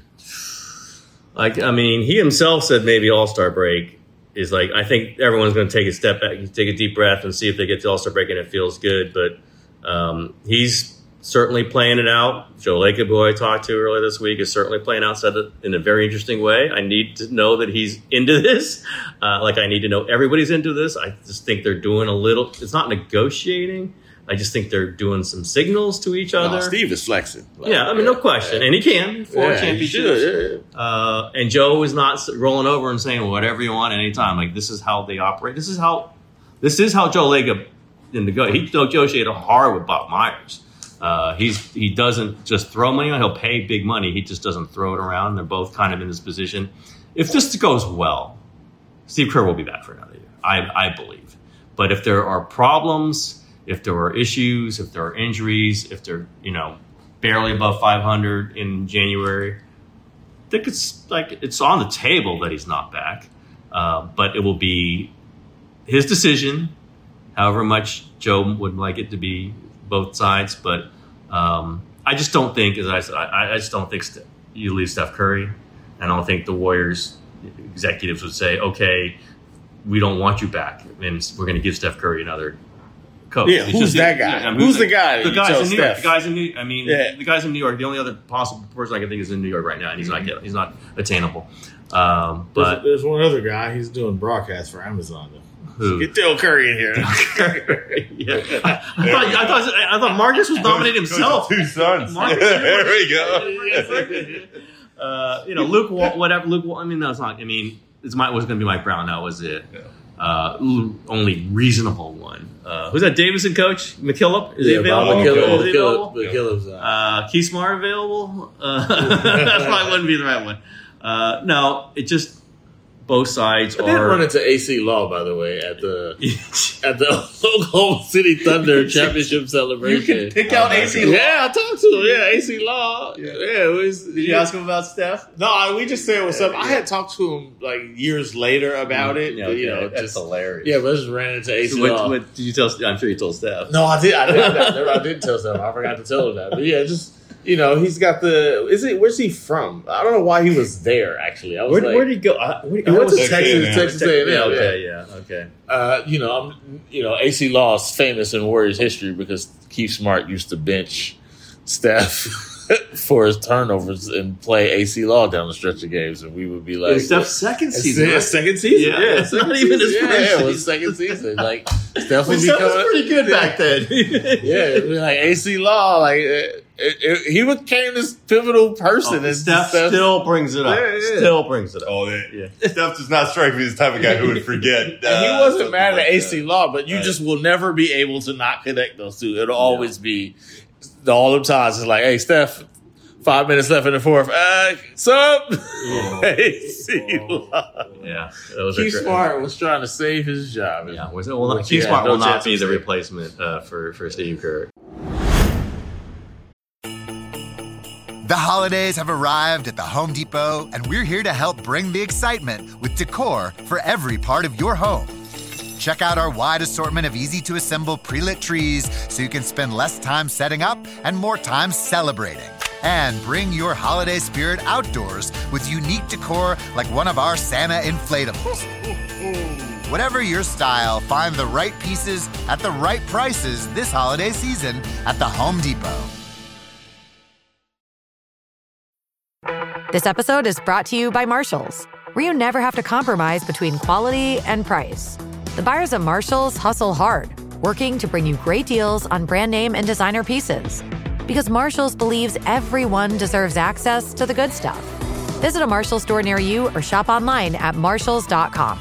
Speaker 18: He himself said maybe All-Star break is I think everyone's going to take a step back, take a deep breath, and see if they get to All-Star break and it feels good. But he's certainly playing it out. Joe Lacob, who I talked to earlier this week, is certainly playing out in a very interesting way. I need to know that he's into this. I need to know everybody's into this. I just think they're doing a little. It's not negotiating. I just think they're doing some signals to each other.
Speaker 17: Steve is flexing.
Speaker 18: No question. And he can. 4 championships. And Joe is not rolling over and saying whatever you want anytime. This is how they operate. This is how Joe Lacob he negotiated hard with Bob Myers. He doesn't just throw money on. He'll pay big money. He just doesn't throw it around. They're both kind of in this position. If this goes well, Steve Kerr will be back for another year. I believe. But if there are problems, if there are issues, if there are injuries, if they're barely above 500 in January, I think it's on the table that he's not back. But it will be his decision. However much Joe would like it to be both sides, but I just don't think, as I said, I just don't think you leave Steph Curry. I don't think the Warriors executives would say, "Okay, we don't want you back, and we're going to give Steph Curry another coach."
Speaker 17: Yeah, who's that guy? Who's the guy?
Speaker 18: The guys in New York. The guys in the guys in New York. The only other possible person I can think is in New York right now, and he's not attainable. But
Speaker 17: there's one other guy. He's doing broadcasts for Amazon though.
Speaker 18: Who?
Speaker 17: Get Dale Curry in here.
Speaker 18: I thought Marcus was nominating himself.
Speaker 16: 2 sons. There we go.
Speaker 18: Luke, whatever. Luke. No, it's not. It was going to be Mike Brown. That was it. Only reasonable one. Who's that? Davison coach McKillop? Is he available? McKillop's Keith Smart available? That probably wouldn't be the right one. No, it just. Both sides
Speaker 17: I did run into AC Law, by the way, at the Oklahoma City Thunder championship celebration.
Speaker 18: You can pick out AC Law.
Speaker 17: Yeah, I talked to him. Yeah, AC Law. Yeah,
Speaker 18: Did you ask him about Steph?
Speaker 17: No, we just said what's up. I had talked to him years later about it, but
Speaker 18: that's
Speaker 17: just
Speaker 18: hilarious.
Speaker 17: Yeah, but I just ran into AC Law.
Speaker 18: What did you tell? I'm sure you told Steph.
Speaker 17: No, I didn't tell Steph. I forgot to tell him that. But yeah, just
Speaker 8: You know, he's got where's he from? I don't know why he was there, actually. I was
Speaker 18: where'd he go?
Speaker 8: He went to Texas A&M.
Speaker 18: Okay.
Speaker 8: AC Law is famous in Warriors history because Keith Smart used to bench Steph for his turnovers and play AC Law down the stretch of games, and we would be like,
Speaker 18: Steph's second season.
Speaker 8: Yeah, second season.
Speaker 18: Yeah,
Speaker 8: It's
Speaker 18: not even his first season.
Speaker 8: It was second season. Like Steph was
Speaker 18: pretty good back then.
Speaker 8: It'd be like AC Law, like he became this pivotal person, and
Speaker 18: Steph still brings it up. Still brings it up.
Speaker 16: Oh, yeah. Steph does not strike me as the type of guy who would forget.
Speaker 8: And he wasn't mad at AC Law, but you just will never be able to not connect those two. It'll always be all the times. It's like, hey, Steph, 5 minutes left in the fourth. Sup? AC Law.
Speaker 18: Yeah.
Speaker 8: Keith Smart was trying to save his job.
Speaker 18: Yeah. Keith Smart will not be the replacement for Steve Kerr.
Speaker 9: The holidays have arrived at the Home Depot, and we're here to help bring the excitement with decor for every part of your home. Check out our wide assortment of easy-to-assemble pre-lit trees so you can spend less time setting up and more time celebrating. And bring your holiday spirit outdoors with unique decor like one of our Santa inflatables. Whatever your style, find the right pieces at the right prices this holiday season at the Home Depot.
Speaker 22: This episode is brought to you by Marshalls, where you never have to compromise between quality and price. The buyers at Marshalls hustle hard, working to bring you great deals on brand name and designer pieces. Because Marshalls believes everyone deserves access to the good stuff. Visit a Marshalls store near you or shop online at marshalls.com.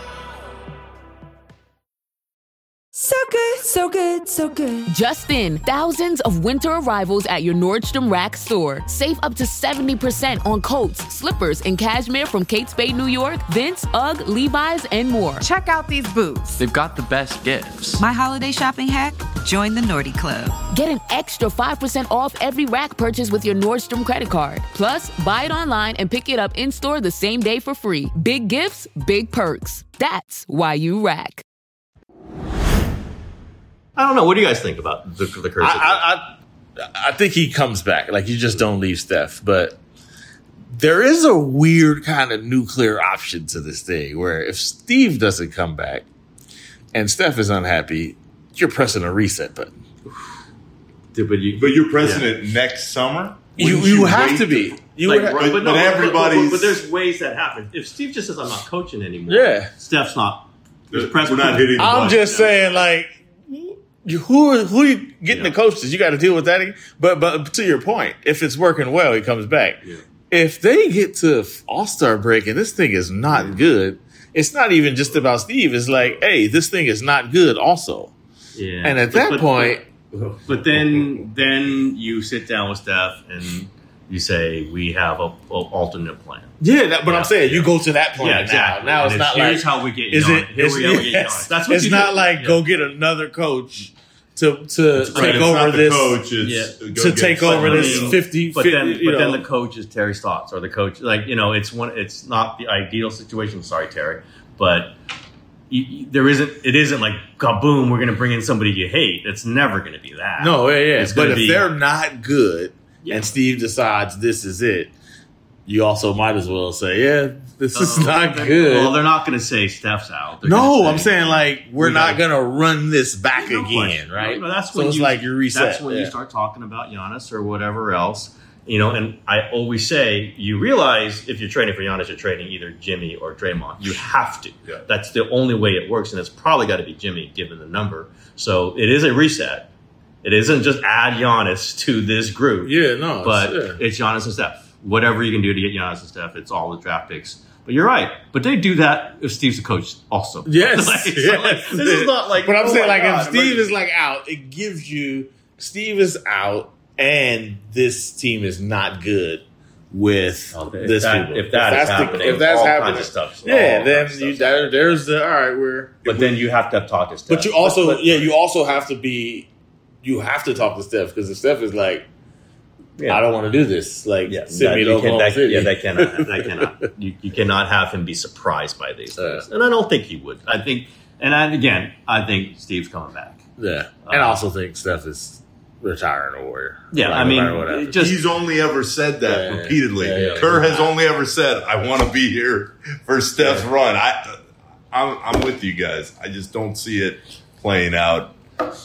Speaker 23: So good, so good, so good. Just in, thousands of winter arrivals at your Nordstrom Rack store. Save up to 70% on coats, slippers, and cashmere from Kate Spade, New York, Vince, UGG, Levi's, and more.
Speaker 24: Check out these boots.
Speaker 25: They've got the best gifts.
Speaker 24: My holiday shopping hack? Join the Nordy Club.
Speaker 23: Get an extra 5% off every Rack purchase with your Nordstrom credit card. Plus, buy it online and pick it up in-store the same day for free. Big gifts, big perks. That's why you Rack.
Speaker 18: I don't know. What do you guys think about the Curry?
Speaker 8: I think he comes back. Like, you just don't leave Steph. But there is a weird kind of nuclear option to this thing where if Steve doesn't come back and Steph is unhappy, you're pressing a reset button.
Speaker 16: But you're pressing it next summer?
Speaker 8: You have to be.
Speaker 18: But there's ways that happen. If Steve just says, I'm not coaching anymore, Steph's not.
Speaker 16: We're not hitting the
Speaker 8: I'm just saying, like, who are you getting the coaches? You got to deal with that. But to your point, if it's working well, he comes back. Yeah. If they get to All-Star break and this thing is not good, it's not even just about Steve. It's like, hey, this thing is not good also.
Speaker 18: Yeah.
Speaker 8: And at that point...
Speaker 18: But then you sit down with Steph and you say, we have an alternate plan.
Speaker 8: Yeah, I'm saying you go to that plan.
Speaker 18: Yeah, exactly.
Speaker 8: Now it's not
Speaker 18: here's
Speaker 8: like,
Speaker 18: how we get you on. Here we go, we get you on. That's what
Speaker 8: it's not like go get another coach to take over this. To take over this 50.
Speaker 18: But then the coach is Terry Stotts, or the coach, it's not the ideal situation. Sorry, Terry, but it isn't like kaboom, we're going to bring in somebody you hate. It's never going to be that.
Speaker 8: No, yeah. But if they're not good and Steve decides this is it, you also might as well say, this is not good.
Speaker 18: Well, they're not going to say Steph's out.
Speaker 8: I'm saying, like, we're not going to run this back again, right?
Speaker 18: No, that's
Speaker 8: so
Speaker 18: when
Speaker 8: it's like you reset.
Speaker 18: That's when you start talking about Giannis or whatever else. And I always say, you realize if you're trading for Giannis, you're trading either Jimmy or Draymond. You have to. Yeah. That's the only way it works, and it's probably got to be Jimmy given the number. So it is a reset. It isn't just add Giannis to this group.
Speaker 8: Yeah, no.
Speaker 18: It's Giannis and Steph. Whatever you can do to get Giannis and Steph, it's all the draft picks. But you're right. But they do that if Steve's the coach also.
Speaker 8: Yes.
Speaker 18: This is not like...
Speaker 8: But I'm saying, like, if Steve is, like, out, it gives you... Steve is out, and this team is not good with this people.
Speaker 18: If that's happening,
Speaker 8: if that's
Speaker 18: all
Speaker 8: happening,
Speaker 18: kinds of stuff.
Speaker 8: Yeah, then there's the... All right,
Speaker 18: But then you have to talk to Steph.
Speaker 8: But you also... you also have to be... You have to talk to Steph, because if Steph is like... I don't want to do this. Like, send me to Oklahoma City.
Speaker 18: Yeah, that cannot. You cannot have him be surprised by these things. And I don't think he would. I think Steve's coming back.
Speaker 8: Yeah. And I also think Steph is
Speaker 17: retiring a Warrior.
Speaker 18: Yeah,
Speaker 17: Like,
Speaker 18: I mean,
Speaker 17: no matter what happens.
Speaker 16: he's only ever said that repeatedly.
Speaker 17: Yeah.
Speaker 16: Kerr has only ever said, "I want to be here for Steph's run." I'm with you guys. I just don't see it playing out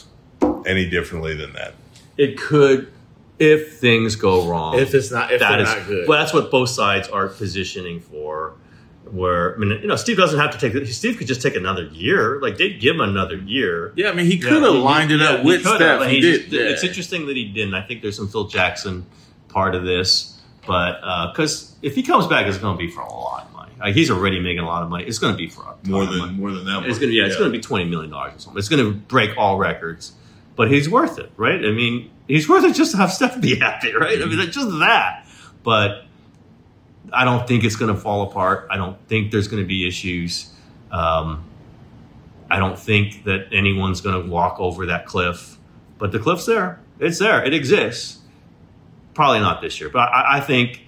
Speaker 16: any differently than that.
Speaker 18: It could, if things go wrong.
Speaker 17: If they're not good.
Speaker 18: Well, that's what both sides are positioning for. Where, I mean, Steve doesn't have to take it. Steve could just take another year. Like, they'd give him another year.
Speaker 17: Yeah, I mean, he could have lined it up with Steph. He did.
Speaker 18: It's interesting that he didn't. I think there's some Phil Jackson part of this. But, because if he comes back, it's going to be for a lot of money. Like, he's already making a lot of money. It's going to be for a ton of money.
Speaker 16: More than that.
Speaker 18: It's going to be, it's going to be $20 million or something. It's going to break all records. But he's worth it, right? I mean, he's worth it just to have Steph be happy, right? I mean, just that. But I don't think it's going to fall apart. I don't think there's going to be issues. I don't think that anyone's going to walk over that cliff. But the cliff's there. It's there. It exists. Probably not this year. But I think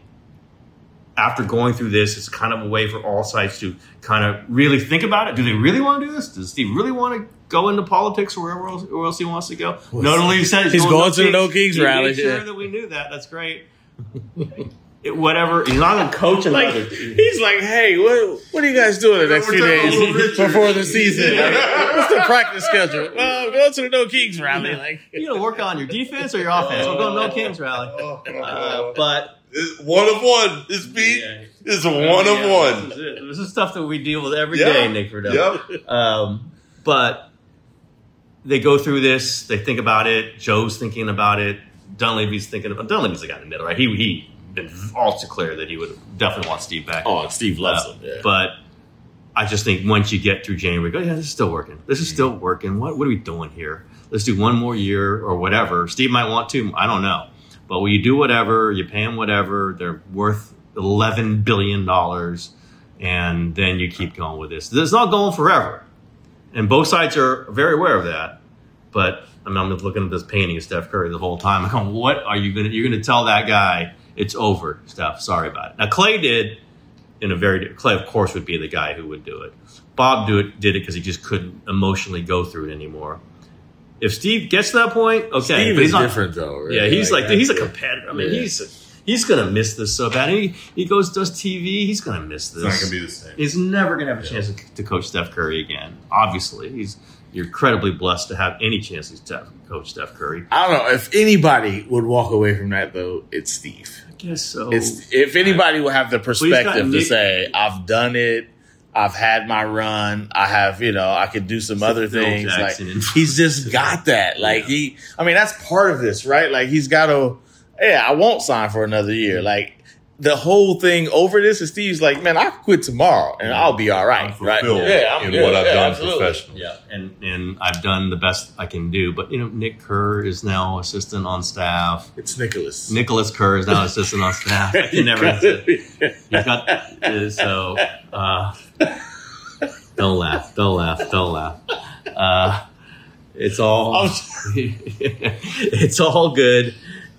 Speaker 18: after going through this, it's kind of a way for all sides to kind of really think about it. Do they really want to do this? Does Steve really want to go into politics or wherever else he wants to go? Notably, he said
Speaker 17: he's going to the No Kings rally.
Speaker 18: Sure that we knew that. That's great. Whatever. He's not going to coach another.
Speaker 17: He's like, hey, what are you guys doing the next few days before the season? What's the practice schedule? Well, go to the No Kings rally. Like,
Speaker 18: you going to work on your defense or your offense? We're going to No Kings rally. But
Speaker 16: one of one. This beat is a one of one.
Speaker 18: This is stuff that we deal with every day, Nick Friedel.
Speaker 16: Yep.
Speaker 18: But they go through this. They think about it. Joe's thinking about it. Dunleavy's thinking about it. Dunleavy's the guy in the middle, right? He been all too clear that he would definitely want Steve back.
Speaker 17: Oh, Steve loves him. Yeah.
Speaker 18: But I just think once you get through January, this is still working. This is still working. What are we doing here? Let's do one more year or whatever. Steve might want to. I don't know. But when you do whatever, you pay them whatever, they're worth $11 billion, and then you keep going with this. It's not going forever. And both sides are very aware of that. But I mean, I'm looking at this painting of Steph Curry the whole time. I'm going, what are you going to, you're going to tell that guy it's over, Steph? Sorry about it. Now, Clay did Clay, of course, would be the guy who would do it. Bob did it because he just couldn't emotionally go through it anymore. If Steve gets to that point, okay.
Speaker 17: Steve
Speaker 18: but
Speaker 17: is different, though. Really.
Speaker 18: Yeah, he's he's a competitor. I mean, he's going to miss this so bad. And he does TV. He's going to miss this.
Speaker 16: It's not going to be the same.
Speaker 18: He's never going to have a chance to coach Steph Curry again. Obviously, you're incredibly blessed to have any chance to coach Steph Curry.
Speaker 17: I don't know. If anybody would walk away from that, though, it's Steve.
Speaker 18: I guess so.
Speaker 17: If anybody will have the perspective to say, I've done it, I've had my run, I have, I could do some other things. Like, he's just got that. Like, that's part of this, right? Like, he's got to, I won't sign for another year. Like, the whole thing over this is Steve's like, man, I quit tomorrow and I'll be all right. Right?
Speaker 16: I'm in what I've done professionally.
Speaker 18: Yeah, and I've done the best I can do. But Nick Kerr is now assistant on staff.
Speaker 17: It's Nicholas.
Speaker 18: Nicholas Kerr is now assistant on staff. He never said. He's got so. Don't laugh. It's all. It's all good.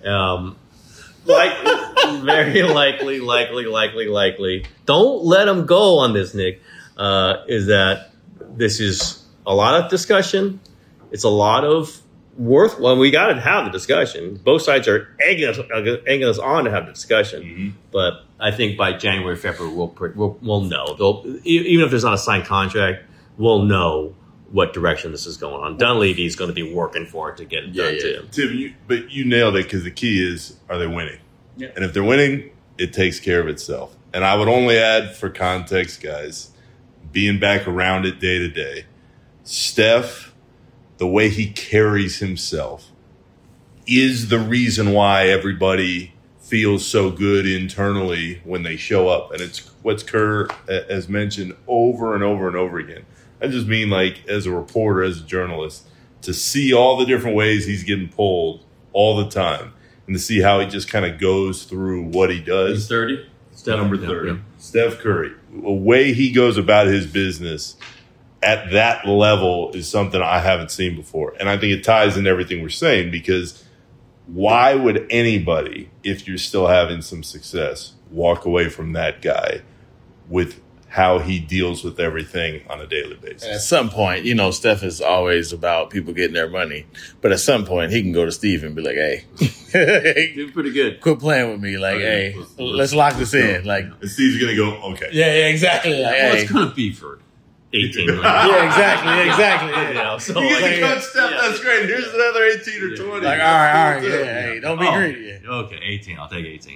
Speaker 18: Very likely. Don't let him go on this, Nick. Is that this is a lot of discussion. It's a lot of worth. Well, we got to have the discussion. Both sides are egging us on to have the discussion. Mm-hmm. But I think by January, February, we'll know. Even if there's not a signed contract, we'll know what direction this is going on. Dunleavy is going to be working for it to get it done too.
Speaker 16: Tim, but you nailed it, because the key is, are they winning?
Speaker 18: Yeah.
Speaker 16: And if they're winning, it takes care of itself. And I would only add, for context, guys, being back around it day to day, Steph, the way he carries himself is the reason why everybody feels so good internally when they show up. And it's what Kerr has mentioned over and over and over again. I just mean, like, as a reporter, as a journalist, to see all the different ways he's getting pulled all the time, and to see how he just kind of goes through what he does.
Speaker 18: He's 30.
Speaker 16: Number 30. Steph Curry. The way he goes about his business at that level is something I haven't seen before. And I think it ties into everything we're saying, because why would anybody, if you're still having some success, walk away from that guy with how he deals with everything on a daily basis.
Speaker 17: And at some point, Steph is always about people getting their money. But at some point, he can go to Steve and be like, hey,
Speaker 18: you're pretty good.
Speaker 17: Quit playing with me. Like, hey, let's lock this in. Like,
Speaker 16: and Steve's going to go, okay.
Speaker 17: Yeah, exactly. Like,
Speaker 18: well, it's going to be for 18 million.
Speaker 17: Yeah, exactly.
Speaker 18: So
Speaker 16: you get to coach Steph, that's great. Here's another 18 or 20.
Speaker 17: Like, all right. Yeah, hey, don't be greedy.
Speaker 18: Okay, 18. I'll take 18.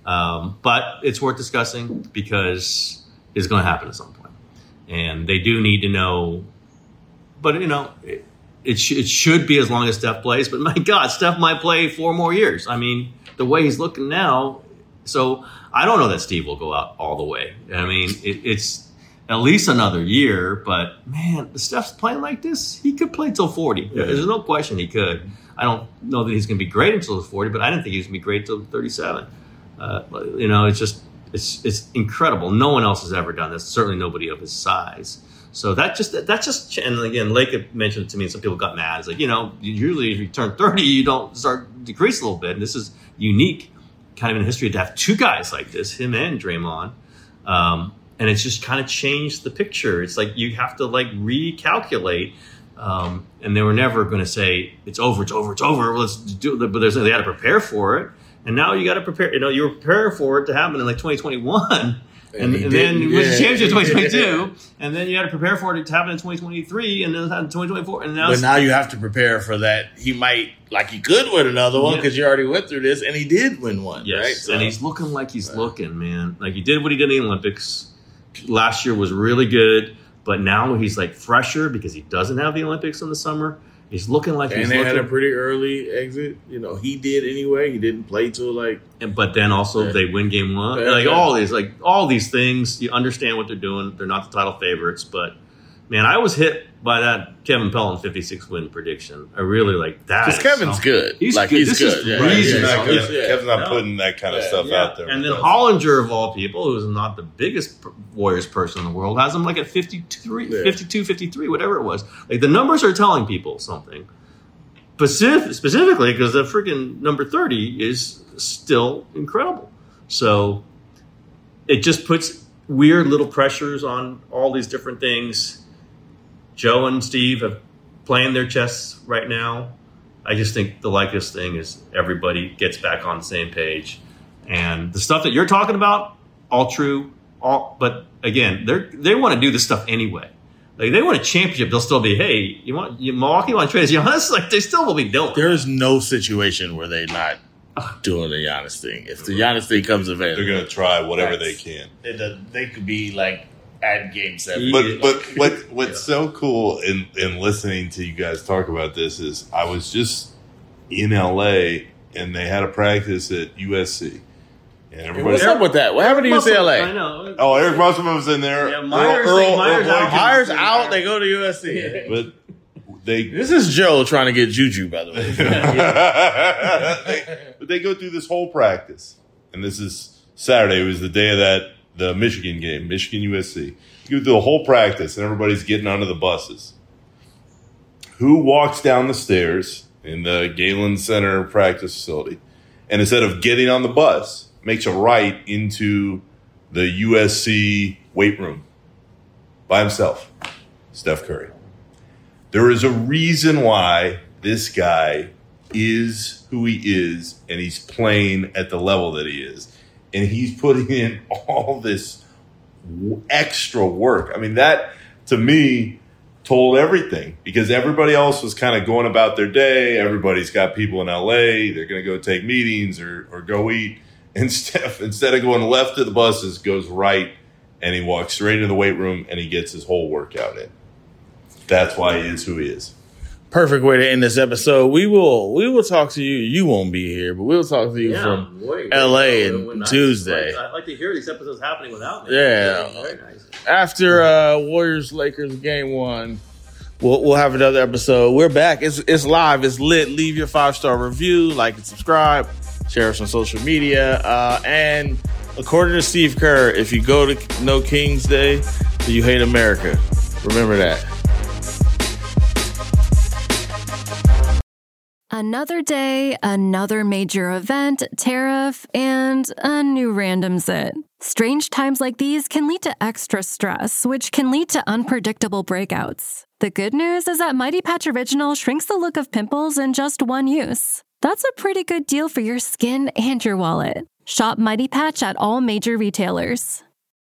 Speaker 18: But it's worth discussing because it's going to happen at some point. And they do need to know. But, it should be as long as Steph plays. But, my God, Steph might play 4 more years. I mean, the way he's looking now. So, I don't know that Steve will go out all the way. I mean, it's at least another year. But, man, Steph's playing like this. He could play till 40. Yeah. There's no question he could. I don't know that he's going to be great until he's 40, but I didn't think he was going to be great until 37. It's just it's incredible. No one else has ever done this. Certainly nobody of his size. So that's just and again, Lake had mentioned it to me, and some people got mad. It's like, usually if you turn 30, you don't start decrease a little bit. And this is unique, kind of in history, to have 2 guys like this, him and Draymond. And it's just kind of changed the picture. It's like you have to recalculate. And they were never going to say it's over. Let's do it. But they had to prepare for it. And now you got to prepare. You were preparing for it to happen in 2021, and then it was a championship in 2022, and then you got to prepare for it to happen in 2023, and then it happened in 2024. And
Speaker 17: now you have to prepare for that. He might, he could win another one because you already went through this, and he did win one.
Speaker 18: Yes,
Speaker 17: right? So,
Speaker 18: and he's looking like he's looking, man. Like he did what he did in the Olympics. Last year was really good, but now he's fresher because he doesn't have the Olympics in the summer. He's looking like he's looking. And they had
Speaker 17: a pretty early exit. He did anyway. He didn't play till
Speaker 18: But then also they win game 1. All these things. You understand what they're doing. They're not the title favorites, but man, I was hit by that Kevin Pelton 56 win prediction. I really like that.
Speaker 17: Because Kevin's good.
Speaker 18: He's good.
Speaker 17: He's good.
Speaker 16: Kevin's not putting that kind of stuff out there.
Speaker 18: And then Hollinger, of all people, who's not the biggest Warriors person in the world, has him at 52, 53, whatever it was. The numbers are telling people something. Specifically because the freaking number 30 is still incredible. So it just puts weird little pressures on all these different things. Joe and Steve have playing their chess right now. I just think the likeliest thing is everybody gets back on the same page. And the stuff that you're talking about, all true. But again, they want to do this stuff anyway. They want a championship. They'll still be, hey, Milwaukee want to trade Giannis? They still will be doing.
Speaker 17: There is no situation where they're not doing the Giannis thing. If the Giannis thing comes available,
Speaker 16: they're going to try whatever they can.
Speaker 17: They could be at Game 7.
Speaker 16: But what's so cool in listening to you guys talk about this is I was just in LA and they had a practice at USC. And
Speaker 17: what's up with that? What happened to UCLA?
Speaker 18: I know.
Speaker 16: Oh, Eric Musselman was in there.
Speaker 18: Yeah, Myers
Speaker 17: out. They go to USC.
Speaker 16: But
Speaker 17: this is Joe trying to get Juju, by the way.
Speaker 16: But they go through this whole practice, and this is Saturday. It was the day of the Michigan game, Michigan USC. You go through the whole practice, and everybody's getting onto the buses. Who walks down the stairs in the Galen Center practice facility, and instead of getting on the bus, makes a right into the USC weight room by himself? Steph Curry. There is a reason why this guy is who he is, and he's playing at the level that he is. And he's putting in all this extra work. I mean, that, to me, told everything, because everybody else was kind of going about their day. Everybody's got people in L.A. They're going to go take meetings or go eat. And Steph, instead of going left to the buses, goes right, and he walks straight into the weight room, and he gets his whole workout in. That's why he is who he is.
Speaker 17: Perfect way to end this episode. We will talk to you. You won't be here, but we'll talk to you from LA on Tuesday.
Speaker 18: I'd like to hear these episodes happening without me.
Speaker 17: Yeah. Very nice. After Warriors-Lakers game 1, we'll have another episode. We're back. It's live. It's lit. Leave your 5-star review, like and subscribe, share us on social media. And according to Steve Kerr, if you go to No King's Day, then you hate America. Remember that.
Speaker 10: Another day, another major event, tariff, and a new random zit. Strange times like these can lead to extra stress, which can lead to unpredictable breakouts. The good news is that Mighty Patch Original shrinks the look of pimples in just one use. That's a pretty good deal for your skin and your wallet. Shop Mighty Patch at all major retailers.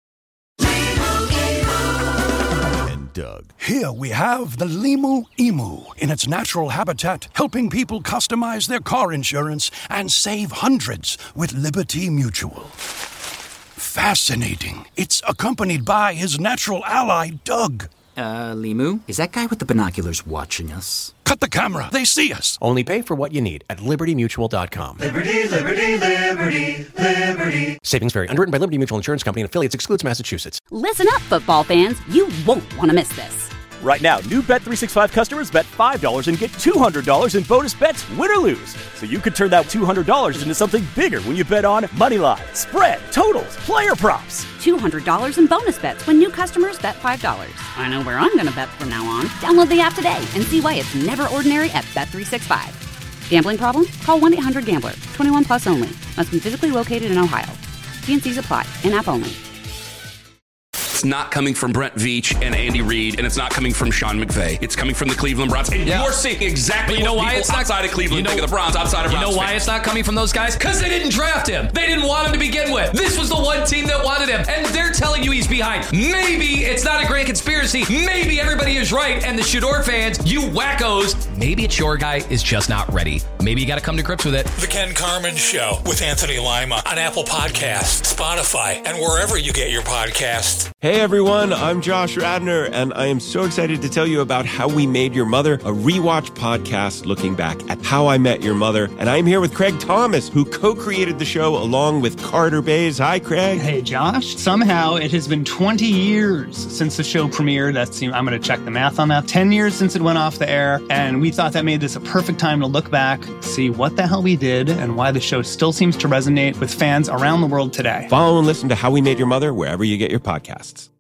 Speaker 11: Doug. Here we have the Limu Emu in its natural habitat, helping people customize their car insurance and save hundreds with Liberty Mutual. Fascinating. It's accompanied by his natural ally, Doug.
Speaker 12: Limu? Is that guy with the binoculars watching us?
Speaker 11: Cut the camera. They see us.
Speaker 13: Only pay for what you need at LibertyMutual.com.
Speaker 25: Liberty, liberty, liberty, liberty.
Speaker 13: Savings vary. Underwritten by Liberty Mutual Insurance Company and affiliates. Excludes Massachusetts.
Speaker 1: Listen up, football fans. You won't want to miss this.
Speaker 2: Right now, new Bet365 customers bet $5 and get $200 in bonus bets, win or lose. So you could turn that $200 into something bigger when you bet on moneyline, spread, totals, player props.
Speaker 1: $200 in bonus bets when new customers bet $5. I know where I'm going to bet from now on. Download the app today and see why it's never ordinary at Bet365. Gambling problem? Call 1-800-GAMBLER. 21 plus only. Must be physically located in Ohio. T&Cs apply. In-app only.
Speaker 3: It's not coming from Brent Veach and Andy Reid, and it's not coming from Sean McVay. It's coming from the Cleveland Browns. And you're seeing exactly what people outside of Cleveland think of the Browns, outside of Browns.
Speaker 4: You know why
Speaker 3: fans.
Speaker 4: it's not coming from those guys? Because they didn't draft him. They didn't want him to begin with. This was the one team that wanted him, and they're telling you he's behind. Maybe it's not a grand conspiracy. Maybe everybody is right, and the Shador fans, you wackos, maybe it's your guy is just not ready. Maybe you got to come to grips with it.
Speaker 5: The Ken Carman Show with Anthony Lima on Apple Podcasts, Spotify, and wherever you get your podcasts.
Speaker 6: Hey everyone, I'm Josh Radnor, and I am so excited to tell you about How We Made Your Mother, a rewatch podcast looking back at How I Met Your Mother. And I'm here with Craig Thomas, who co-created the show along with Carter Bays. Hi, Craig.
Speaker 7: Hey, Josh. Somehow it has been 20 years since the show premiered. I'm going to check the math on that. 10 years since it went off the air, and we thought that made this a perfect time to look back, see what the hell we did, and why the show still seems to resonate with fans around the world today.
Speaker 6: Follow and listen to How We Made Your Mother wherever you get your podcasts.